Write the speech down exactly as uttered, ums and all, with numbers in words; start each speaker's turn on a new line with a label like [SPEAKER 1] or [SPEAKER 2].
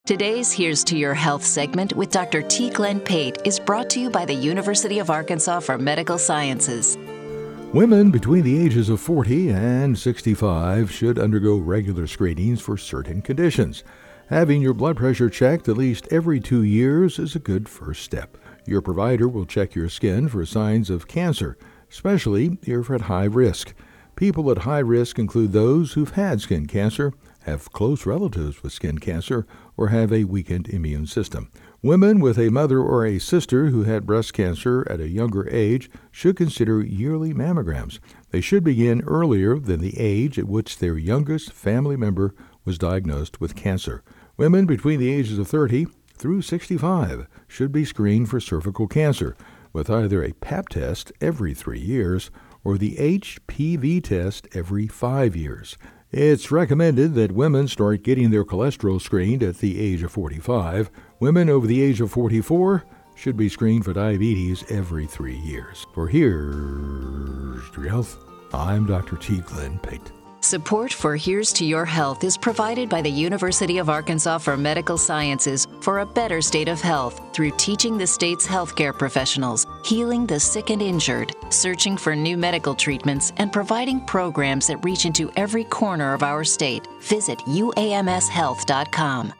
[SPEAKER 1] Today's Here's to Your Health segment with Doctor T. Glenn Pate is brought to you by the University of Arkansas for Medical Sciences.
[SPEAKER 2] Women between the ages of forty and sixty-five should undergo regular screenings for certain conditions. Having your blood pressure checked at least every two years is a good first step. Your provider will check your skin for signs of cancer, especially if you're at high risk. People at high risk include those who've had skin cancer, have close relatives with skin cancer, or have a weakened immune system. Women with a mother or a sister who had breast cancer at a younger age should consider yearly mammograms. They should begin earlier than the age at which their youngest family member was diagnosed with cancer. Women between the ages of thirty through sixty-five should be screened for cervical cancer with either a pap test every three years or the H P V test every five years. It's recommended that women start getting their cholesterol screened at the age of forty-five. Women over the age of forty-four should be screened for diabetes every three years. For Here's to Your Health, I'm Doctor T. Glenn Pate.
[SPEAKER 1] Support for Here's to Your Health is provided by the University of Arkansas for Medical Sciences for a better state of health through teaching the state's healthcare professionals, healing the sick and injured, searching for new medical treatments, and providing programs that reach into every corner of our state. Visit U A M S health dot com.